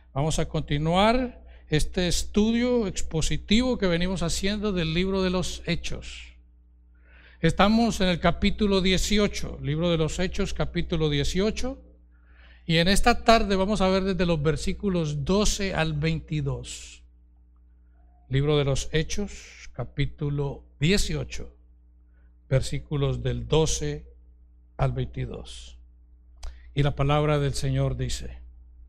Vamos a continuar este estudio expositivo que venimos haciendo del libro de los Hechos. Estamos en el capítulo 18, libro de los Hechos, capítulo 18, y en esta tarde vamos a ver desde los versículos 12 al 22. Libro de los Hechos, capítulo 18, versículos del 12 al 22. Y la palabra del Señor dice: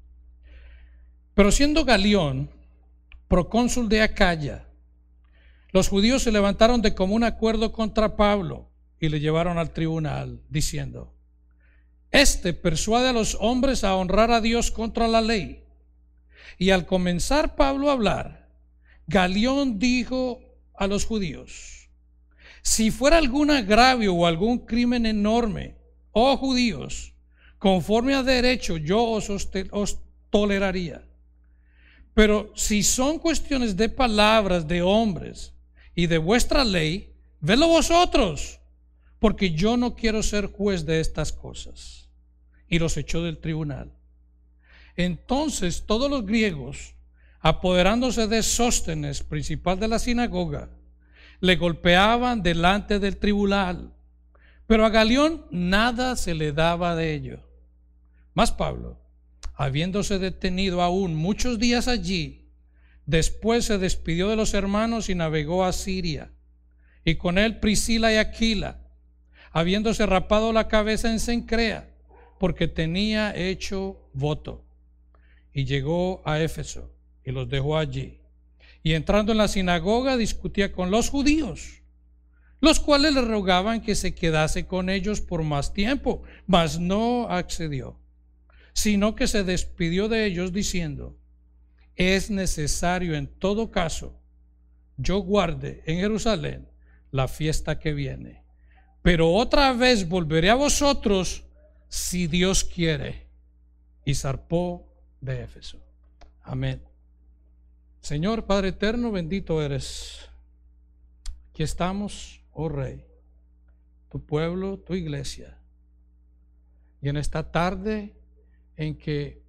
Pero siendo Galión procónsul de Acaya, los judíos se levantaron de común acuerdo contra Pablo y le llevaron al tribunal, diciendo: Este persuade a los hombres a honrar a Dios contra la ley. Y al comenzar Pablo a hablar, Galión dijo a los judíos: Si fuera algún agravio o algún crimen enorme, oh judíos, conforme a derecho yo os toleraría. Pero si son cuestiones de palabras de hombres y de vuestra ley, vedlo vosotros, porque yo no quiero ser juez de estas cosas. Y los echó del tribunal. Entonces todos los griegos, apoderándose de Sóstenes, principal de la sinagoga, le golpeaban delante del tribunal, pero a Galión nada se le daba de ello. Mas Pablo, habiéndose detenido aún muchos días allí, después se despidió de los hermanos y navegó a Siria, y con él Priscila y Aquila, habiéndose rapado la cabeza en Cencrea, porque tenía hecho voto, y llegó a Éfeso y los dejó allí, y entrando en la sinagoga discutía con los judíos, los cuales le rogaban que se quedase con ellos por más tiempo, mas no accedió, sino que se despidió de ellos diciendo: Es necesario en todo caso yo guarde en Jerusalén la fiesta que viene, pero otra vez volveré a vosotros si Dios quiere. Y zarpó de Éfeso. Amén. Señor Padre eterno, bendito eres. Aquí estamos, oh Rey, tu pueblo, tu iglesia, y en esta tarde en que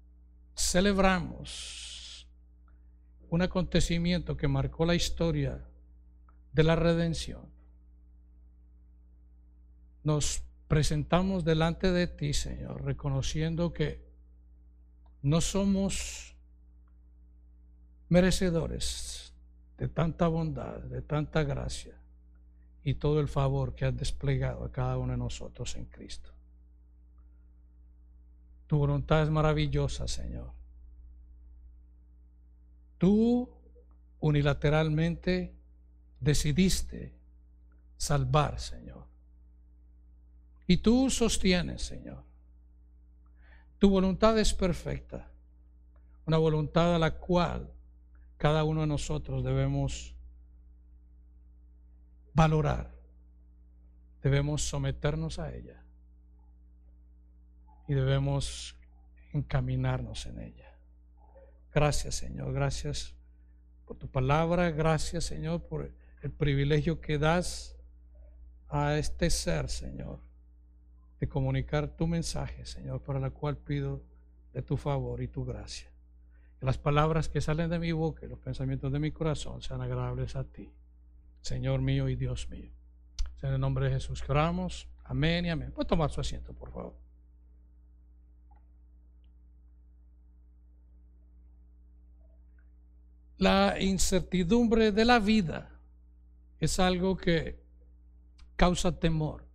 celebramos un acontecimiento que marcó la historia de la redención, nos presentamos delante de ti, Señor, reconociendo que no somos merecedores de tanta bondad, de tanta gracia y todo el favor que has desplegado a cada uno de nosotros en Cristo. Tu voluntad es maravillosa, Señor. Tú unilateralmente decidiste salvar, Señor. Y tú sostienes, Señor. Tu voluntad es perfecta, una voluntad a la cual cada uno de nosotros debemos valorar, debemos someternos a ella y debemos encaminarnos en ella. Gracias, Señor, gracias por tu palabra, gracias, Señor, por el privilegio que das a este ser, Señor, de comunicar tu mensaje, Señor, para la cual pido de tu favor y tu gracia. Que las palabras que salen de mi boca y los pensamientos de mi corazón sean agradables a ti, Señor mío y Dios mío. En el nombre de Jesús que oramos. Amén y amén. Puede tomar su asiento, por favor. La incertidumbre de la vida es algo que causa temor.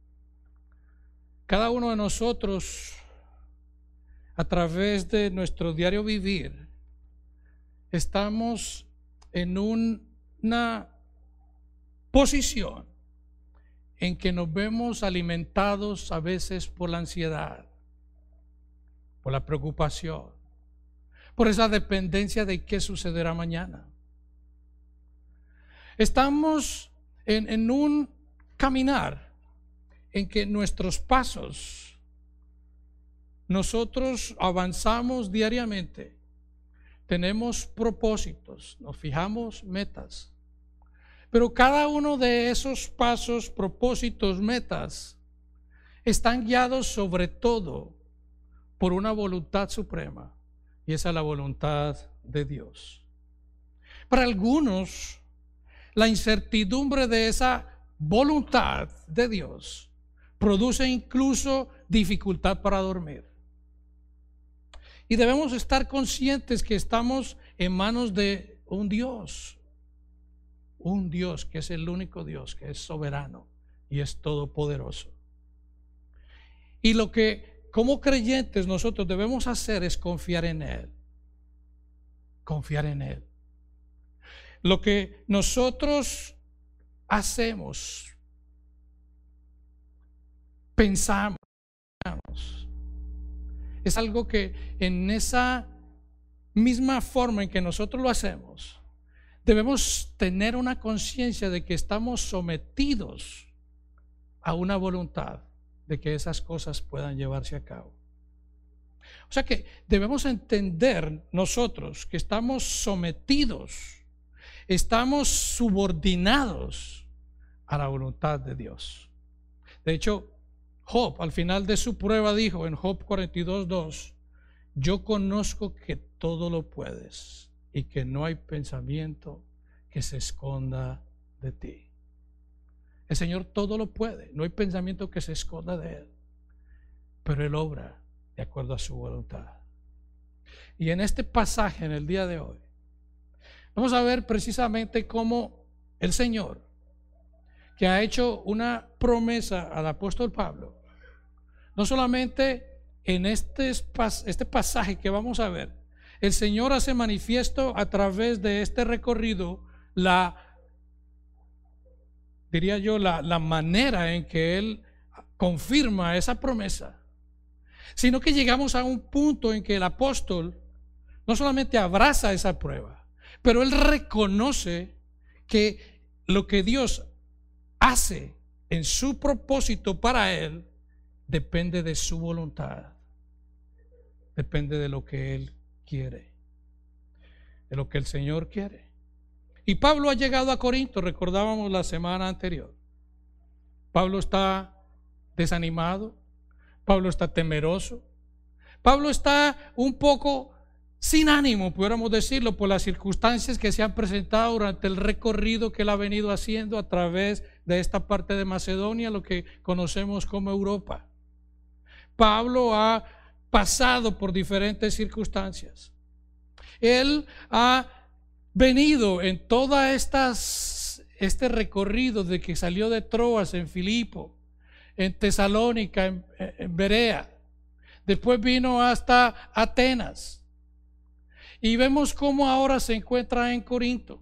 Cada uno de nosotros, a través de nuestro diario vivir, estamos en una posición en que nos vemos alimentados a veces por la ansiedad, por la preocupación, por esa dependencia de qué sucederá mañana. Estamos en un caminar en que nuestros pasos, nosotros avanzamos diariamente, tenemos propósitos, nos fijamos metas, pero cada uno de esos pasos, propósitos, metas, están guiados sobre todo por una voluntad suprema y esa es la voluntad de Dios. Para algunos, la incertidumbre de esa voluntad de Dios produce incluso dificultad para dormir. Y debemos estar conscientes que estamos en manos de un Dios que es el único Dios, que es soberano y es todopoderoso. Y lo que como creyentes nosotros debemos hacer es confiar en Él. Confiar en Él. Lo que nosotros hacemos, pensamos, es algo que en esa misma forma en que nosotros lo hacemos, debemos tener una conciencia de que estamos sometidos a una voluntad de que esas cosas puedan llevarse a cabo. O sea que debemos entender nosotros que estamos sometidos, estamos subordinados a la voluntad de Dios. De hecho, Job al final de su prueba dijo en Job 42:2: yo conozco que todo lo puedes y que no hay pensamiento que se esconda de ti. El Señor todo lo puede, no hay pensamiento que se esconda de Él, pero Él obra de acuerdo a su voluntad. Y en este pasaje, en el día de hoy, vamos a ver precisamente cómo el Señor, que ha hecho una promesa al apóstol Pablo, no solamente en este pasaje que vamos a ver, el Señor hace manifiesto a través de este recorrido diría yo, la manera en que Él confirma esa promesa, sino que llegamos a un punto en que el apóstol no solamente abraza esa prueba, pero él reconoce que lo que Dios hace en su propósito para él depende de su voluntad, depende de lo que él quiere, de lo que el Señor quiere. Y Pablo ha llegado a Corinto, recordábamos la semana anterior. Pablo está desanimado, Pablo está temeroso, Pablo está un poco sin ánimo, pudiéramos decirlo, por las circunstancias que se han presentado durante el recorrido que él ha venido haciendo a través de esta parte de Macedonia, lo que conocemos como Europa. Pablo ha pasado por diferentes circunstancias. Él ha venido en todas este recorrido de que salió de Troas en Filipo, en Tesalónica, en Berea, después vino hasta Atenas, y vemos cómo ahora se encuentra en Corinto.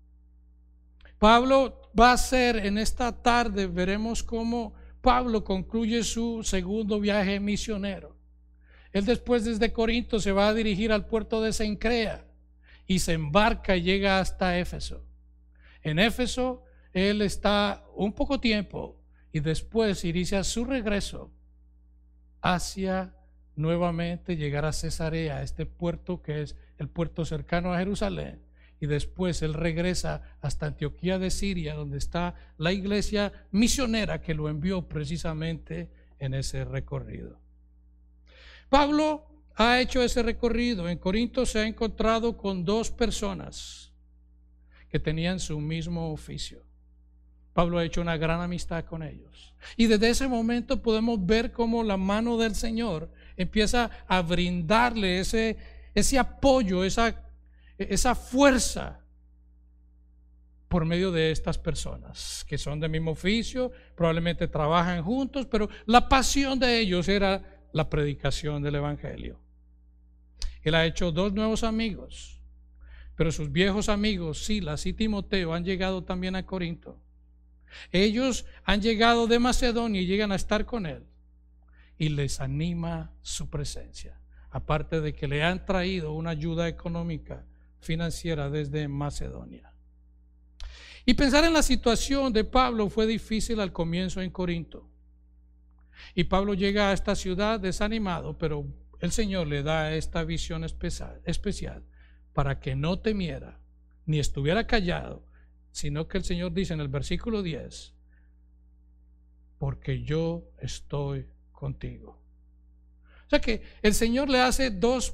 Pablo va a ser en esta tarde, veremos cómo Pablo concluye su segundo viaje misionero. Él después desde Corinto se va a dirigir al puerto de Cencrea y se embarca y llega hasta Éfeso. En Éfeso él está un poco tiempo y después inicia su regreso hacia nuevamente llegar a Cesarea, este puerto que es el puerto cercano a Jerusalén, y después él regresa hasta Antioquía de Siria, donde está la iglesia misionera que lo envió precisamente en ese recorrido. Pablo ha hecho ese recorrido. En Corinto se ha encontrado con dos personas que tenían su mismo oficio. Pablo ha hecho una gran amistad con ellos. Y desde ese momento podemos ver cómo la mano del Señor empieza a brindarle ese apoyo, esa fuerza por medio de estas personas que son del mismo oficio, probablemente trabajan juntos, pero la pasión de ellos era la predicación del Evangelio. Él ha hecho dos nuevos amigos, pero sus viejos amigos Silas y Timoteo han llegado también a Corinto. Ellos han llegado de Macedonia y llegan a estar con él, y les anima su presencia, aparte de que le han traído una ayuda económica, financiera desde Macedonia. Y pensar en la situación de Pablo fue difícil al comienzo en Corinto, y Pablo llega a esta ciudad desanimado, pero el Señor le da esta visión especial para que no temiera ni estuviera callado, sino que el Señor dice en el versículo 10: porque yo estoy contigo. O sea que el Señor le hace dos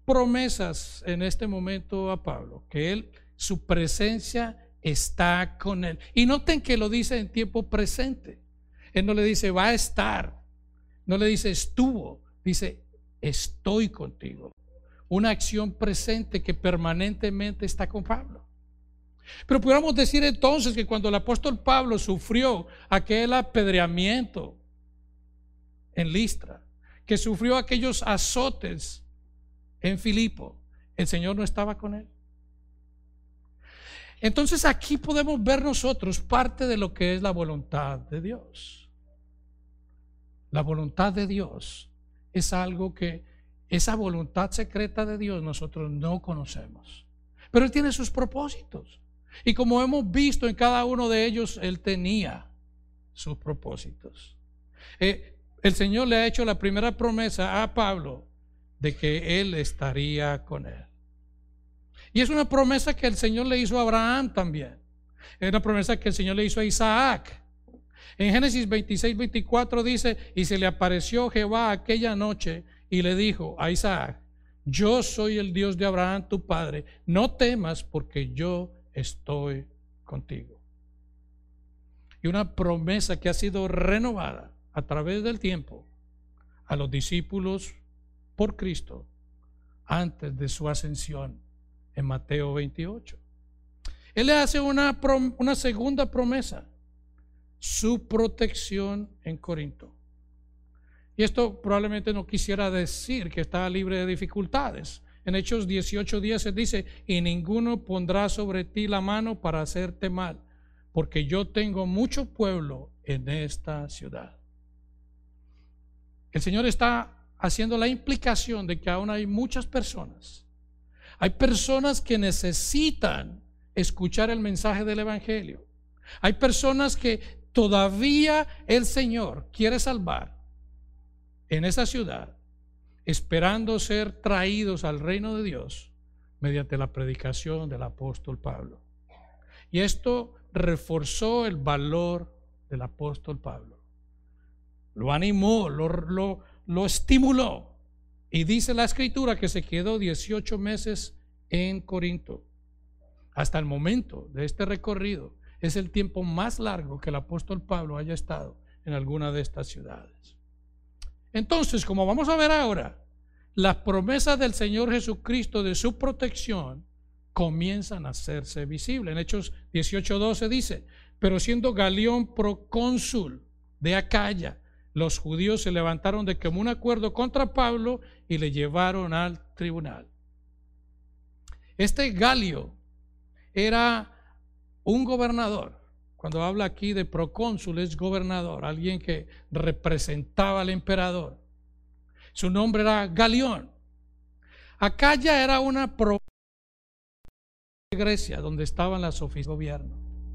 promesas en este momento a Pablo, que su presencia está con él. Y noten que lo dice en tiempo presente. Él no le dice va a estar, no le dice estuvo, dice estoy contigo. Una acción presente que permanentemente está con Pablo. Pero pudiéramos decir entonces que cuando el apóstol Pablo sufrió aquel apedreamiento en Listra, que sufrió aquellos azotes en Filipo, el Señor no estaba con él. Entonces aquí podemos ver nosotros parte de lo que es la voluntad de Dios. La voluntad de Dios es algo que, esa voluntad secreta de Dios nosotros no conocemos. Pero Él tiene sus propósitos. Y como hemos visto en cada uno de ellos, Él tenía sus propósitos. El Señor le ha hecho la primera promesa a Pablo de que Él estaría con él. Y es una promesa que el Señor le hizo a Abraham también. Es una promesa que el Señor le hizo a Isaac. En Génesis 26-24 dice: y se le apareció Jehová aquella noche y le dijo a Isaac: yo soy el Dios de Abraham tu padre, no temas porque yo estoy contigo. Y una promesa que ha sido renovada a través del tiempo a los discípulos por Cristo antes de su ascensión en Mateo 28. Él le hace una segunda promesa: su protección en Corinto. Y esto probablemente no quisiera decir que está libre de dificultades. En Hechos 18:10 se dice: y ninguno pondrá sobre ti la mano para hacerte mal, porque yo tengo mucho pueblo en esta ciudad. El Señor está haciendo la implicación de que aún hay muchas personas. Hay personas que necesitan escuchar el mensaje del Evangelio. Hay personas que todavía el Señor quiere salvar en esa ciudad, esperando ser traídos al reino de Dios mediante la predicación del apóstol Pablo. Y esto reforzó el valor del apóstol Pablo. Lo animó, lo estimuló. Y dice la Escritura que se quedó 18 meses en Corinto. Hasta el momento de este recorrido es el tiempo más largo que el apóstol Pablo haya estado en alguna de estas ciudades. Entonces, como vamos a ver ahora, las promesas del Señor Jesucristo de su protección comienzan a hacerse visibles. En Hechos 18:12 dice: pero siendo Galión procónsul de Acaya, los judíos se levantaron de común acuerdo contra Pablo y le llevaron al tribunal. Este Galio era un gobernador. Cuando habla aquí de procónsul, es gobernador, alguien que representaba al emperador. Su nombre era Galión. Acaya era una provincia de Grecia donde estaban las oficinas de gobierno.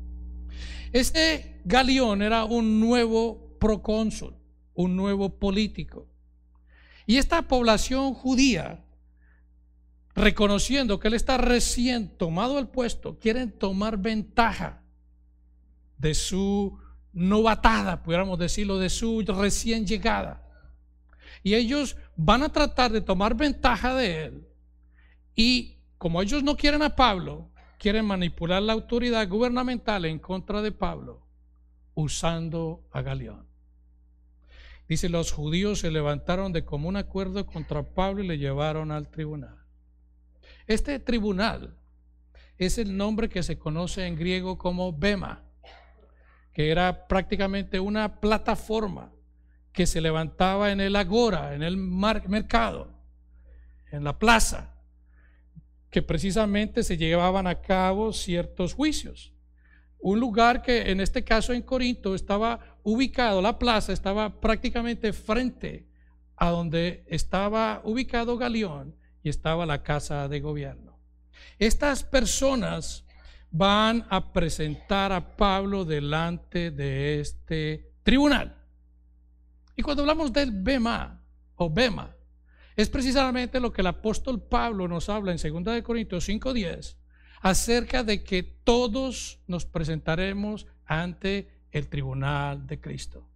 Este Galión era un nuevo procónsul, un nuevo político. Y esta población judía, reconociendo que él está recién tomado el puesto, quieren tomar ventaja de su novatada, pudiéramos decirlo, de su recién llegada. Y ellos van a tratar de tomar ventaja de él. Y como ellos no quieren a Pablo, quieren manipular la autoridad gubernamental en contra de Pablo, usando a Galión. Dice: los judíos se levantaron de común acuerdo contra Pablo y le llevaron al tribunal. Este tribunal es el nombre que se conoce en griego como bema, que era prácticamente una plataforma que se levantaba en el agora, en el mercado, en la plaza, que precisamente se llevaban a cabo ciertos juicios. Un lugar que en este caso en Corinto estaba ubicado, la plaza estaba prácticamente frente a donde estaba ubicado Galión y estaba la casa de gobierno. Estas personas van a presentar a Pablo delante de este tribunal. Y cuando hablamos del bema o bema, es precisamente lo que el apóstol Pablo nos habla en 2 Corintios 5:10, acerca de que todos nos presentaremos ante el tribunal de Cristo.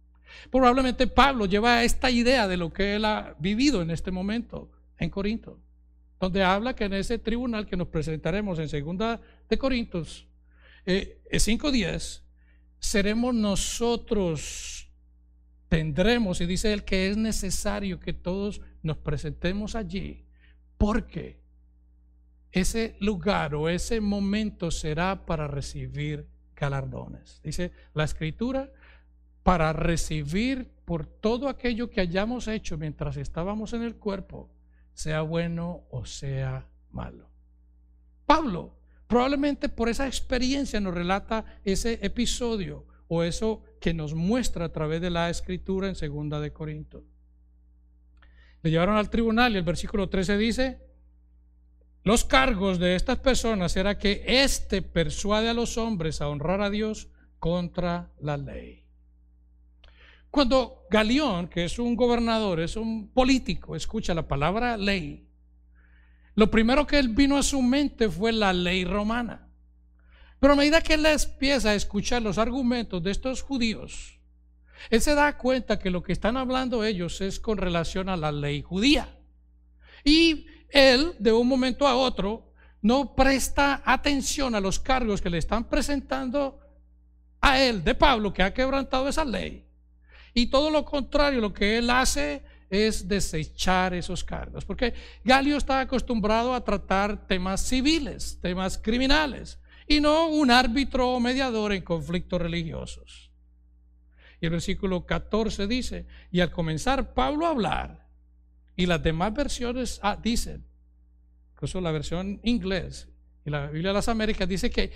Probablemente Pablo lleva esta idea de lo que él ha vivido en este momento en Corinto. donde habla que en ese tribunal que nos presentaremos en 2 Corintios 5:10, seremos nosotros, tendremos, y dice él que es necesario que todos nos presentemos allí, porque ese lugar o ese momento será para recibir galardones. Dice la Escritura, para recibir por todo aquello que hayamos hecho mientras estábamos en el cuerpo, sea bueno o sea malo. Pablo probablemente por esa experiencia nos relata ese episodio o eso que nos muestra a través de la Escritura en 2 Corintios. Le llevaron al tribunal y el versículo 13 dice: los cargos de estas personas era que éste persuade a los hombres a honrar a Dios contra la ley. Cuando Galión, que es un gobernador, es un político, escucha la palabra ley, lo primero que él vino a su mente fue la ley romana. Pero a medida que él empieza a escuchar los argumentos de estos judíos, él se da cuenta que lo que están hablando ellos es con relación a la ley judía. Y él, de un momento a otro, no presta atención a los cargos que le están presentando a él, de Pablo, que ha quebrantado esa ley. Y todo lo contrario, lo que él hace es desechar esos cargos, porque Galio está acostumbrado a tratar temas civiles, temas criminales, y no un árbitro o mediador en conflictos religiosos. Y el versículo 14 dice: y al comenzar Pablo a hablar, y las demás versiones dicen, incluso la versión inglés y la Biblia de las Américas dice que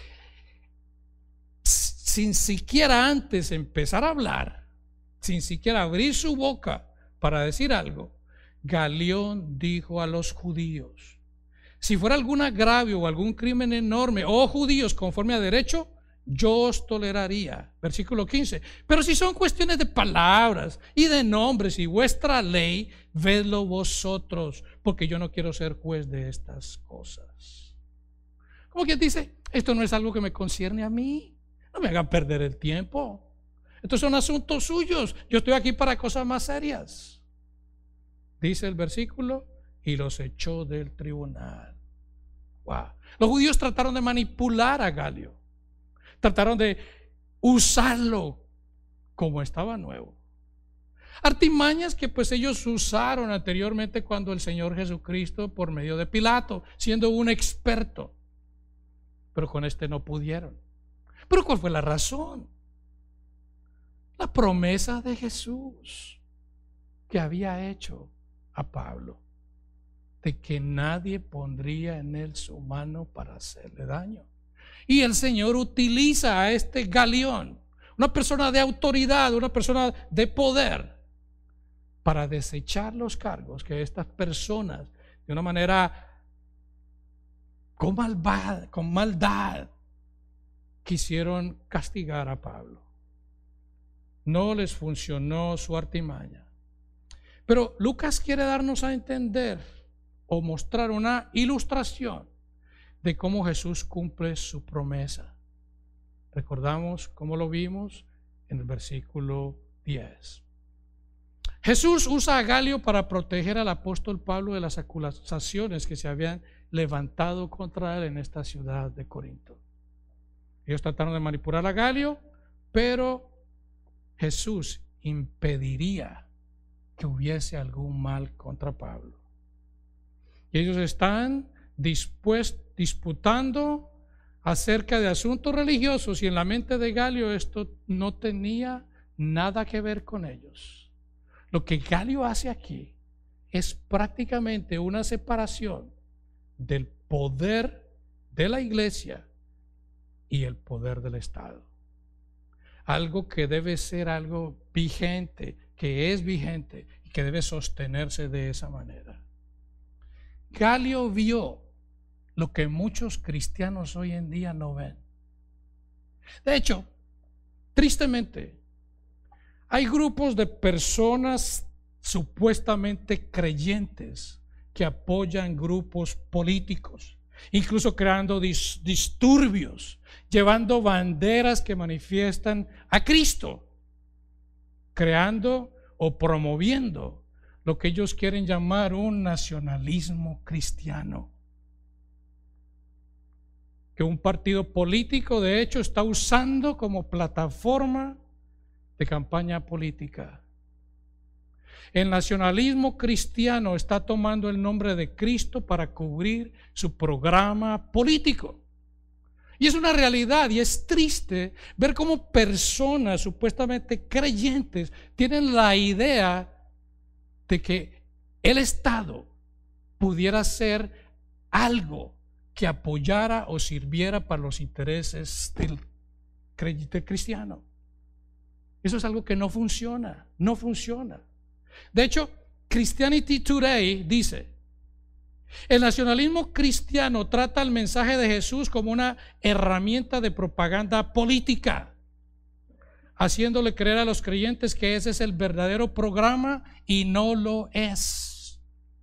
sin siquiera antes empezar a hablar, sin siquiera abrir su boca para decir algo, Galión dijo a los judíos: si fuera algún agravio o algún crimen enorme, oh judíos, conforme a derecho, yo os toleraría. Versículo 15. Pero si son cuestiones de palabras y de nombres y vuestra ley, vedlo vosotros, porque yo no quiero ser juez de estas cosas. Como quien dice, esto no es algo que me concierne a mí, no me hagan perder el tiempo. Estos son asuntos suyos, yo estoy aquí para cosas más serias. Dice el versículo: y los echó del tribunal. Wow. Los judíos trataron de manipular a Galio, trataron de usarlo como estaba nuevo. Artimañas que pues ellos usaron anteriormente cuando el Señor Jesucristo, por medio de Pilato, siendo un experto, pero con este no pudieron. ¿Pero cuál fue la razón? La promesa de Jesús que había hecho a Pablo, de que nadie pondría en él su mano para hacerle daño. Y el Señor utiliza a este Galión, una persona de autoridad, una persona de poder, para desechar los cargos que estas personas, de una manera con maldad, quisieron castigar a Pablo. No les funcionó su artimaña. Pero Lucas quiere darnos a entender o mostrar una ilustración de cómo Jesús cumple su promesa. Recordamos cómo lo vimos en el versículo 10. Jesús usa a Galio para proteger al apóstol Pablo de las acusaciones que se habían levantado contra él en esta ciudad de Corinto. Ellos trataron de manipular a Galio, pero Jesús impediría que hubiese algún mal contra Pablo. Y ellos están disputando acerca de asuntos religiosos, y en la mente de Galio esto no tenía nada que ver con ellos. Lo que Galio hace aquí es prácticamente una separación del poder de la iglesia y el poder del Estado. Algo que debe ser algo vigente, que es vigente y que debe sostenerse de esa manera. Galio vio lo que muchos cristianos hoy en día no ven. De hecho, tristemente, hay grupos de personas supuestamente creyentes que apoyan grupos políticos, incluso creando disturbios, llevando banderas que manifiestan a Cristo, creando o promoviendo lo que ellos quieren llamar un nacionalismo cristiano, que un partido político de hecho está usando como plataforma de campaña política. El nacionalismo cristiano está tomando el nombre de Cristo para cubrir su programa político. Y es una realidad, y es triste ver cómo personas supuestamente creyentes tienen la idea de que el Estado pudiera ser algo que apoyara o sirviera para los intereses del creyente cristiano. Eso es algo que no funciona, no funciona. De hecho, Christianity Today dice: el nacionalismo cristiano trata el mensaje de Jesús como una herramienta de propaganda política, haciéndole creer a los creyentes que ese es el verdadero programa y no lo es.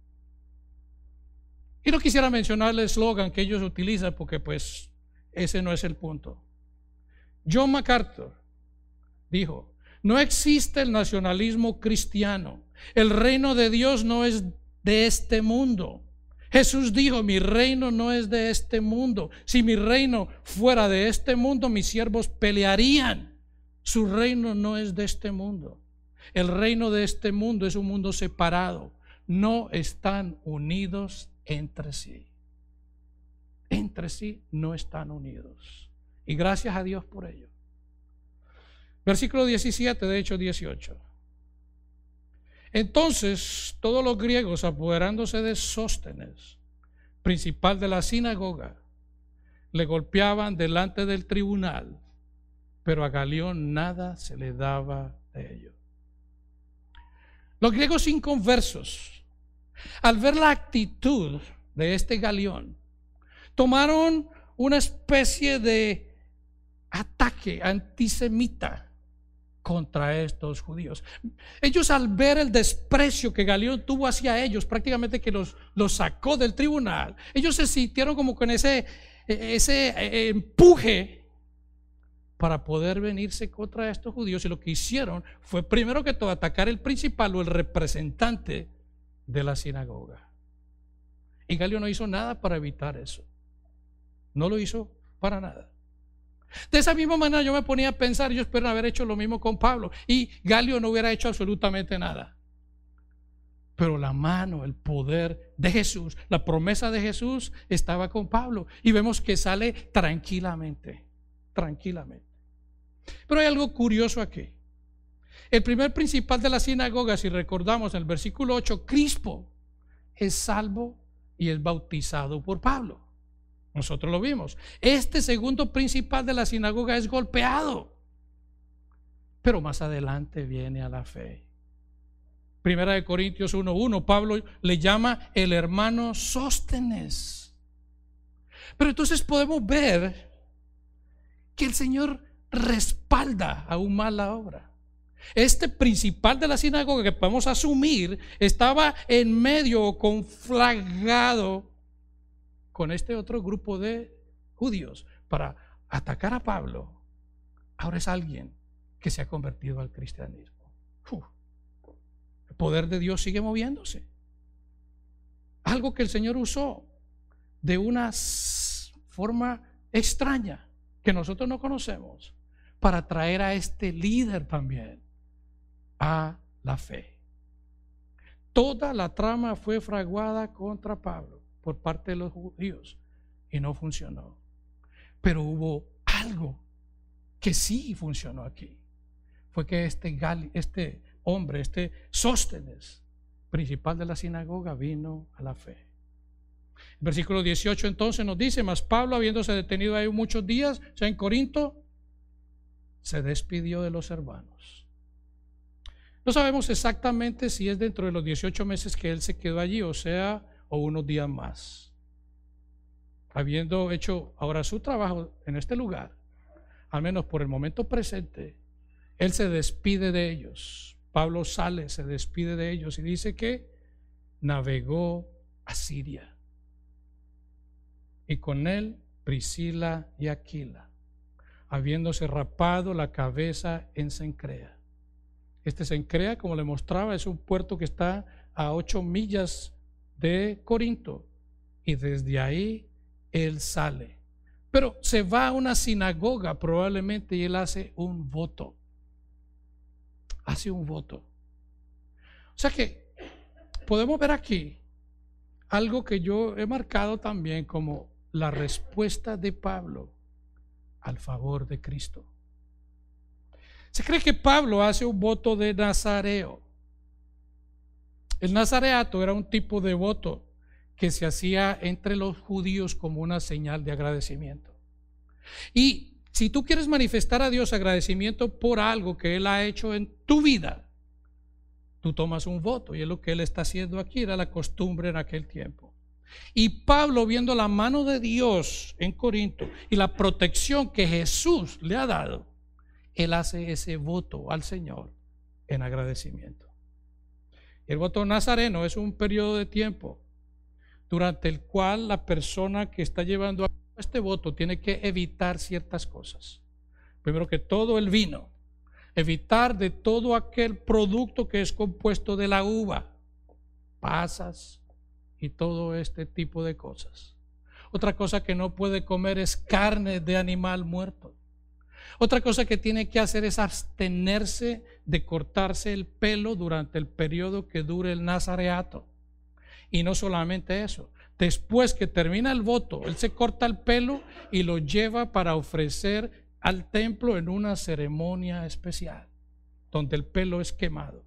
Y no quisiera mencionar el eslogan que ellos utilizan porque pues ese no es el punto. John MacArthur dijo: no existe el nacionalismo cristiano. El reino de Dios no es de este mundo. Jesús dijo: mi reino no es de este mundo. Si mi reino fuera de este mundo, mis siervos pelearían. Su reino no es de este mundo. El reino de este mundo es un mundo separado. No están unidos entre sí. Entre sí no están unidos. Y gracias a Dios por ello. Versículo 17 de Hechos 18. Entonces todos los griegos, apoderándose de Sóstenes, principal de la sinagoga, le golpeaban delante del tribunal, pero a Galión nada se le daba de ello. Los griegos inconversos, al ver la actitud de este Galión, tomaron una especie de ataque antisemita contra estos judíos. Ellos, al ver el desprecio que Galión tuvo hacia ellos, prácticamente que los sacó del tribunal, ellos se sintieron como con ese empuje para poder venirse contra estos judíos, y lo que hicieron fue primero que todo atacar el principal o el representante de la sinagoga. Y Galión no hizo nada para evitar eso. No lo hizo para nada. De esa misma manera yo me ponía a pensar, yo espero haber hecho lo mismo con Pablo, y Galio no hubiera hecho absolutamente nada. Pero la mano, el poder de Jesús, la promesa de Jesús estaba con Pablo, y vemos que sale tranquilamente. Pero hay algo curioso aquí. El primer principal de la sinagoga, si recordamos en el versículo 8, Crispo, es salvo y es bautizado por Pablo. Nosotros lo vimos. Este segundo principal de la sinagoga es golpeado, pero más adelante viene a la fe. Primera de Corintios 1:1, Pablo le llama el hermano Sóstenes. Pero entonces podemos ver que el Señor respalda aún más la obra. Este principal de la sinagoga, que podemos asumir estaba en medio o conflagrado con este otro grupo de judíos para atacar a Pablo, ahora es alguien que se ha convertido al cristianismo. El poder de Dios sigue moviéndose. Algo que el Señor usó de una forma extraña que nosotros no conocemos para traer a este líder también a la fe. Toda la trama fue fraguada contra Pablo por parte de los judíos y no funcionó. Pero hubo algo que sí funcionó aquí. Fue que este hombre, este Sóstenes, principal de la sinagoga, vino a la fe. El versículo 18 entonces nos dice: mas Pablo, habiéndose detenido ahí muchos días, o sea, en Corinto, se despidió de los hermanos. No sabemos exactamente si es dentro de los 18 meses que él se quedó allí, o unos días más. Habiendo hecho ahora su trabajo en este lugar, al menos por el momento presente, él se despide de ellos. Pablo sale, se despide de ellos y dice que navegó a Siria, y con él Priscila y Aquila, habiéndose rapado la cabeza en Cencrea. Este Cencrea, como le mostraba, es un puerto que está a 8 millas de Corinto y desde ahí él sale. Pero se va a una sinagoga probablemente y él hace un voto. Hace un voto. O sea que podemos ver aquí algo que yo he marcado también como la respuesta de Pablo al favor de Cristo. Se cree que Pablo hace un voto de nazareo. El nazareato era un tipo de voto que se hacía entre los judíos como una señal de agradecimiento. Y si tú quieres manifestar a Dios agradecimiento por algo que Él ha hecho en tu vida, tú tomas un voto, y es lo que Él está haciendo aquí, era la costumbre en aquel tiempo. Y Pablo, viendo la mano de Dios en Corinto y la protección que Jesús le ha dado, él hace ese voto al Señor en agradecimiento. El voto nazareno es un periodo de tiempo durante el cual la persona que está llevando a cabo este voto tiene que evitar ciertas cosas. Primero que todo, el vino. Evitar de todo aquel producto que es compuesto de la uva, pasas y todo este tipo de cosas. Otra cosa que no puede comer es carne de animal muerto. Otra cosa que tiene que hacer es abstenerse de cortarse el pelo durante el periodo que dure el nazareato. Y no solamente eso, después que termina el voto, él se corta el pelo y lo lleva para ofrecer al templo en una ceremonia especial, donde el pelo es quemado.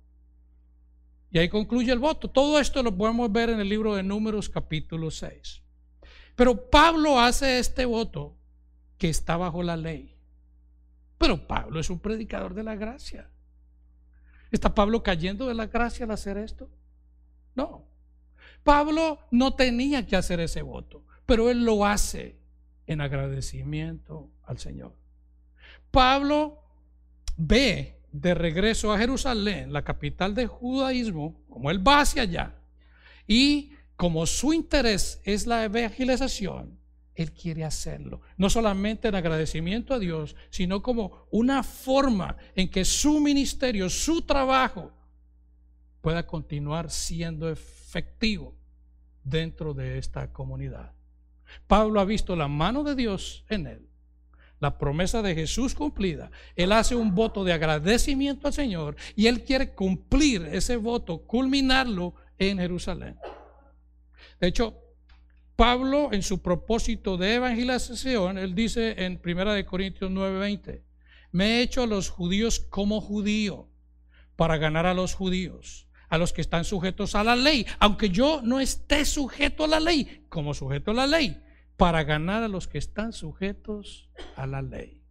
Y ahí concluye el voto. Todo esto lo podemos ver en el libro de Números capítulo 6. Pero Pablo hace este voto que está bajo la ley. Pero Pablo es un predicador de la gracia. ¿Está Pablo cayendo de la gracia al hacer esto? No. Pablo no tenía que hacer ese voto, pero él lo hace en agradecimiento al Señor. Pablo ve de regreso a Jerusalén, la capital del judaísmo, como él va hacia allá, y como su interés es la evangelización, él quiere hacerlo, no solamente en agradecimiento a Dios, sino como una forma en que su ministerio, su trabajo, pueda continuar siendo efectivo dentro de esta comunidad. Pablo ha visto la mano de Dios en él, la promesa de Jesús cumplida. Él hace un voto de agradecimiento al Señor y él quiere cumplir ese voto, culminarlo en Jerusalén. De hecho, Pablo, en su propósito de evangelización, él dice en 1 Corintios 9:20, me he hecho a los judíos como judío para ganar a los judíos, a los que están sujetos a la ley, aunque yo no esté sujeto a la ley, como sujeto a la ley, para ganar a los que están sujetos a la ley.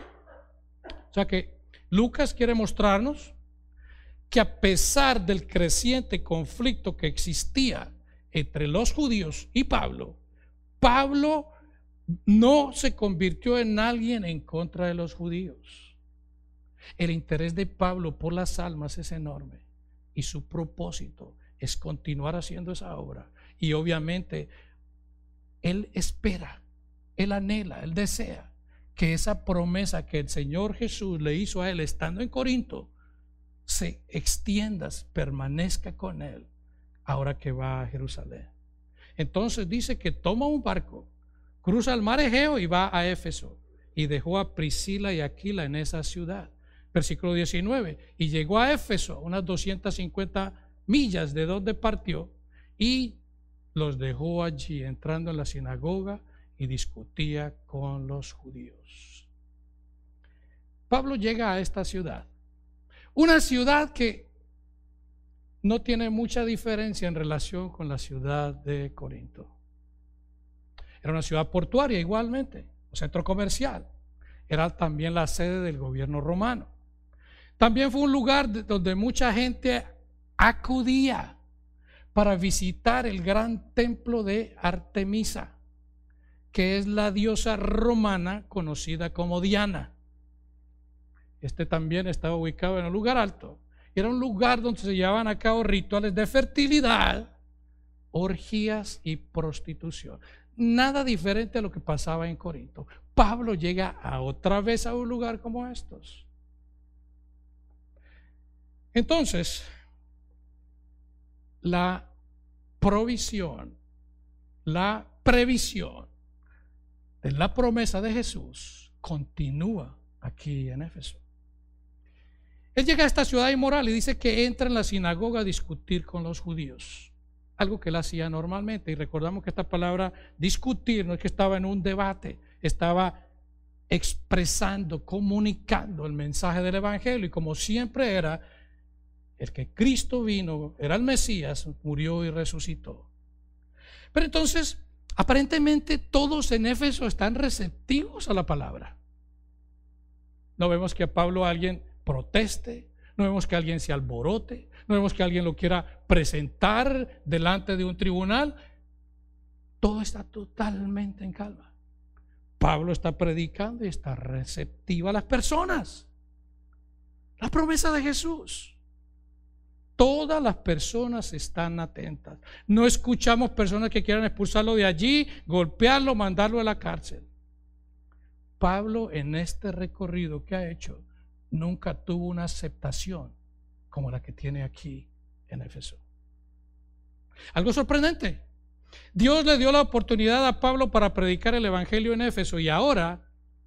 O sea que Lucas quiere mostrarnos que a pesar del creciente conflicto que existía entre los judíos y Pablo, Pablo no se convirtió en alguien en contra de los judíos. El interés de Pablo por las almas es enorme y su propósito es continuar haciendo esa obra. Y obviamente él espera, él anhela, él desea que esa promesa que el Señor Jesús le hizo a él estando en Corinto se extienda, permanezca con él ahora que va a Jerusalén. Entonces dice que toma un barco, cruza el mar Egeo y va a Éfeso, y dejó a Priscila y Aquila en esa ciudad. Versículo 19, y llegó a Éfeso, unas 250 millas de donde partió, y los dejó allí, entrando en la sinagoga y discutía con los judíos. Pablo llega a esta ciudad, una ciudad que no tiene mucha diferencia en relación con la ciudad de Corinto. Era una ciudad portuaria igualmente, un centro comercial. Era también la sede del gobierno romano. También fue un lugar donde mucha gente acudía para visitar el gran templo de Artemisa, que es la diosa romana conocida como Diana. Este también estaba ubicado en un lugar alto. Era un lugar donde se llevaban a cabo rituales de fertilidad, orgías y prostitución. Nada diferente a lo que pasaba en Corinto. Pablo llega a otra vez a un lugar como estos. Entonces, la provisión, la previsión de la promesa de Jesús continúa aquí en Éfeso. Él llega a esta ciudad inmoral y dice que entra en la sinagoga a discutir con los judíos, algo que él hacía normalmente. Y recordamos que esta palabra discutir no es que estaba en un debate, estaba expresando, comunicando el mensaje del evangelio, y como siempre era, el que Cristo vino, era el Mesías, murió y resucitó. Pero entonces, aparentemente todos en Éfeso están receptivos a la palabra. No vemos que a Pablo alguien proteste, no vemos que alguien se alborote, no vemos que alguien lo quiera presentar delante de un tribunal. Todo está totalmente en calma. Pablo está predicando y está receptiva a las personas. La promesa de Jesús. Todas las personas están atentas. No escuchamos personas que quieran expulsarlo de allí, golpearlo, mandarlo a la cárcel. Pablo, en este recorrido que ha hecho, nunca tuvo una aceptación como la que tiene aquí en Éfeso. Algo sorprendente. Dios le dio la oportunidad a Pablo para predicar el evangelio en Éfeso, y ahora,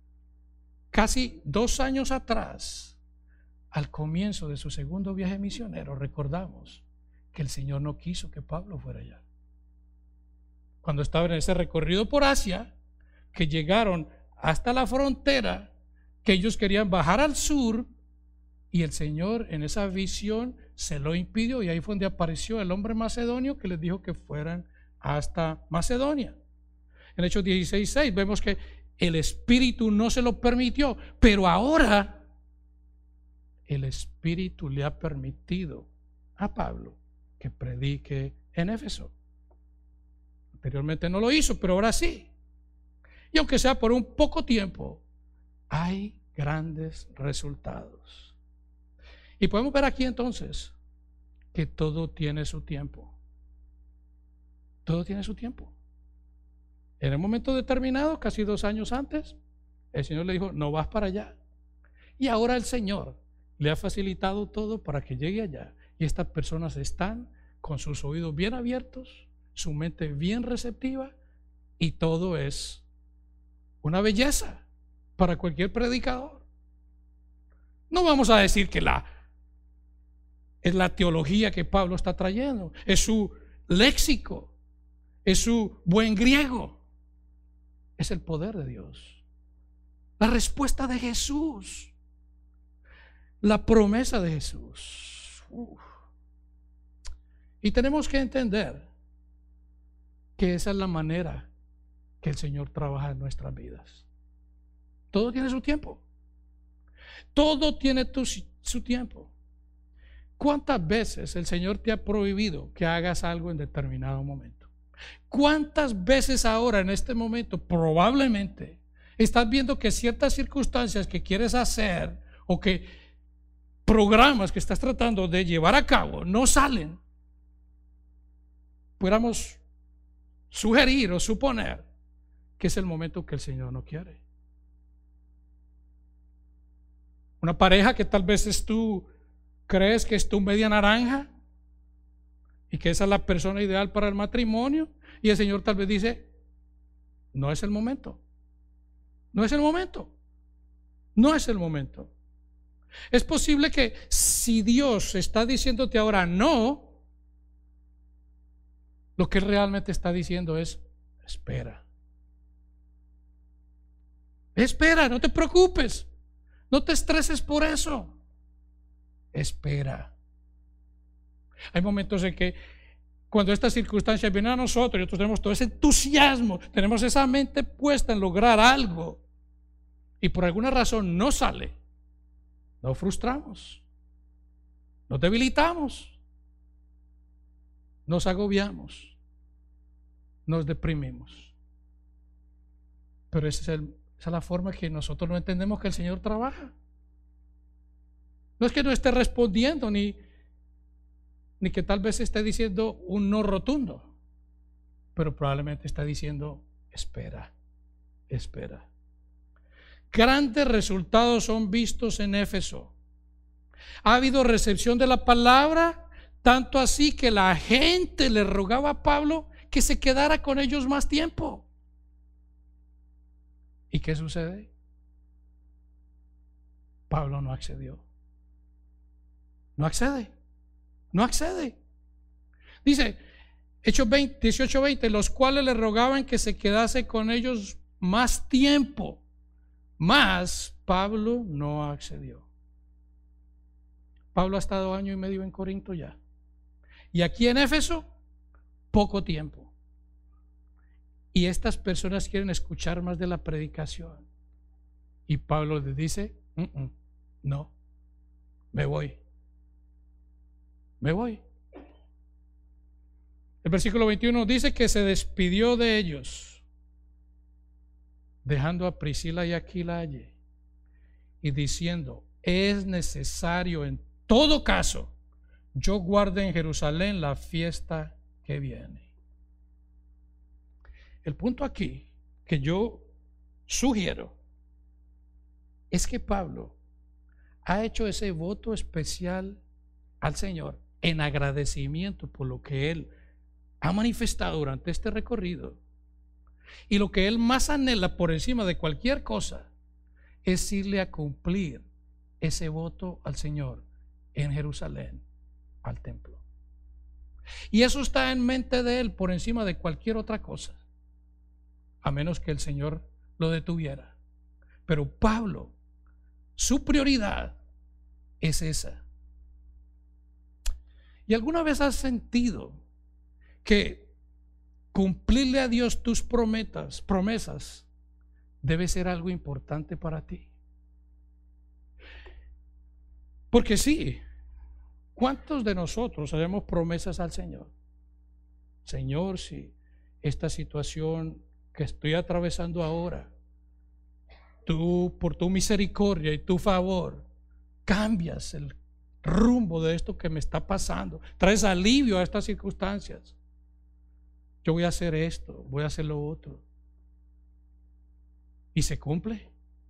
casi 2 años atrás, al comienzo de su segundo viaje misionero, recordamos que el Señor no quiso que Pablo fuera allá. Cuando estaba en ese recorrido por Asia, que llegaron hasta la frontera, que ellos querían bajar al sur, y el Señor en esa visión se lo impidió, y ahí fue donde apareció el hombre macedonio que les dijo que fueran hasta Macedonia. En Hechos 16:6 vemos que el Espíritu no se lo permitió, pero ahora el Espíritu le ha permitido a Pablo que predique en Éfeso. Anteriormente no lo hizo, pero ahora sí. Y aunque sea por un poco tiempo, hay grandes resultados. Y podemos ver aquí entonces que todo tiene su tiempo. Todo tiene su tiempo. En el momento determinado, casi 2 años antes, el Señor le dijo: no vas para allá. Y ahora el Señor le ha facilitado todo para que llegue allá. Y estas personas están con sus oídos bien abiertos, su mente bien receptiva, y todo es una belleza para cualquier predicador. No vamos a decir que es la teología que Pablo está trayendo, es su léxico, es su buen griego. Es el poder de Dios, la respuesta de Jesús, la promesa de Jesús. Y tenemos que entender que esa es la manera que el Señor trabaja en nuestras vidas. Todo tiene su tiempo. Todo tiene su tiempo. ¿Cuántas veces el Señor te ha prohibido que hagas algo en determinado momento? ¿Cuántas veces ahora en este momento probablemente estás viendo que ciertas circunstancias que quieres hacer o que programas que estás tratando de llevar a cabo no salen? Pudiéramos sugerir o suponer que es el momento que el Señor no quiere. Una pareja que tal vez tú crees que es tu media naranja y que esa es la persona ideal para el matrimonio, y el Señor tal vez dice: no es el momento, no es el momento, no es el momento. Es posible que si Dios está diciéndote ahora no, lo que Él realmente está diciendo es: espera, espera, no te preocupes, no te estreses por eso, espera. Hay momentos en que cuando estas circunstancias vienen a nosotros y nosotros tenemos todo ese entusiasmo, tenemos esa mente puesta en lograr algo, y por alguna razón no sale, nos frustramos, nos debilitamos, nos agobiamos, nos deprimimos. Pero esa es la forma que nosotros no entendemos que el Señor trabaja. No es que no esté respondiendo, ni que tal vez esté diciendo un no rotundo, pero probablemente está diciendo: espera, espera. Grandes resultados son vistos en Éfeso. Ha habido recepción de la palabra, Tanto así que la gente le rogaba a Pablo que se quedara con ellos más tiempo. ¿Y qué sucede? Pablo no accedió. No accede. No accede. Dice Hechos 18:20, los cuales le rogaban que se quedase con ellos más tiempo. Mas Pablo no accedió. Pablo ha estado 1 año y medio en Corinto ya. Y aquí en Éfeso, poco tiempo. Y estas personas quieren escuchar más de la predicación. Y Pablo les dice, no, me voy. Me voy. El versículo 21 dice que se despidió de ellos, dejando a Priscila y Aquila allí, y diciendo, es necesario en todo caso yo guarde en Jerusalén la fiesta que viene. El punto aquí que yo sugiero es que Pablo ha hecho ese voto especial al Señor en agradecimiento por lo que Él ha manifestado durante este recorrido. Y lo que Él más anhela por encima de cualquier cosa es irle a cumplir ese voto al Señor en Jerusalén, al templo. Y eso está en mente de Él por encima de cualquier otra cosa, a menos que el Señor lo detuviera. Pero Pablo, su prioridad es esa. ¿Y alguna vez has sentido que cumplirle a Dios tus promesas debe ser algo importante para ti? Porque sí, ¿cuántos de nosotros hacemos promesas al Señor? Señor, si esta situación que estoy atravesando ahora, tú por tu misericordia y tu favor cambias el rumbo de esto que me está pasando, traes alivio a estas circunstancias, yo voy a hacer esto, voy a hacer lo otro, y se cumple.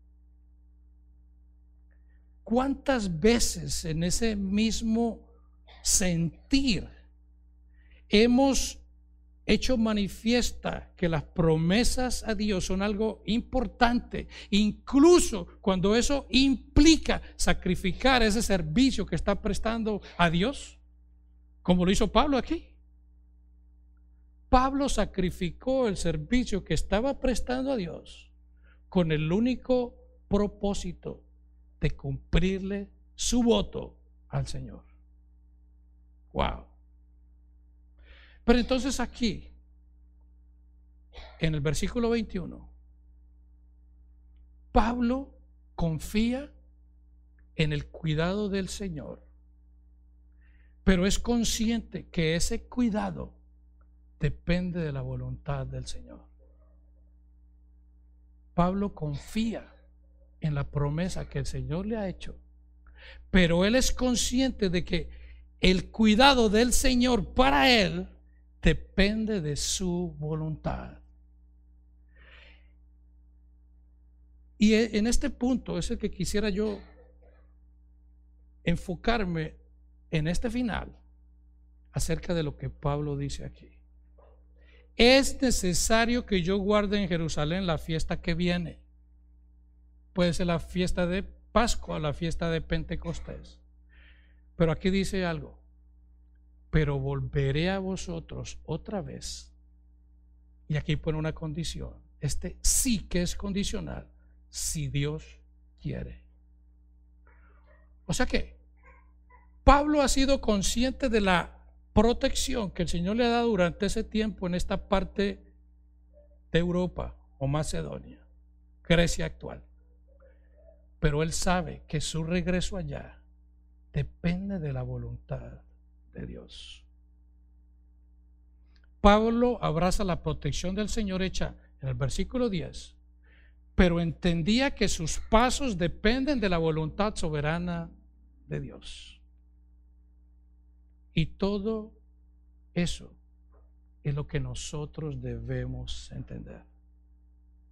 ¿Cuántas veces en ese mismo sentir hemos hecho manifiesta que las promesas a Dios son algo importante, incluso cuando eso implica sacrificar ese servicio que está prestando a Dios, como lo hizo Pablo aquí? Pablo sacrificó el servicio que estaba prestando a Dios con el único propósito de cumplirle su voto al Señor. Wow. Pero entonces aquí, en el versículo 21, Pablo confía en el cuidado del Señor, pero es consciente que ese cuidado depende de la voluntad del Señor. Pablo confía en la promesa que el Señor le ha hecho, pero él es consciente de que el cuidado del Señor para él depende de su voluntad. Y en este punto es el que quisiera yo enfocarme en este final acerca de lo que Pablo dice aquí. Es necesario que yo guarde en Jerusalén la fiesta que viene. Puede ser la fiesta de Pascua, la fiesta de Pentecostés. Pero aquí dice algo: pero volveré a vosotros otra vez. Y aquí pone una condición. Este sí que es condicional, si Dios quiere. O sea que Pablo ha sido consciente de la protección que el Señor le ha dado durante ese tiempo en esta parte de Europa o Macedonia, Grecia actual. Pero él sabe que su regreso allá depende de la voluntad de Dios. Pablo abraza la protección del Señor hecha en el versículo 10, pero entendía que sus pasos dependen de la voluntad soberana de Dios. Y todo eso es lo que nosotros debemos entender.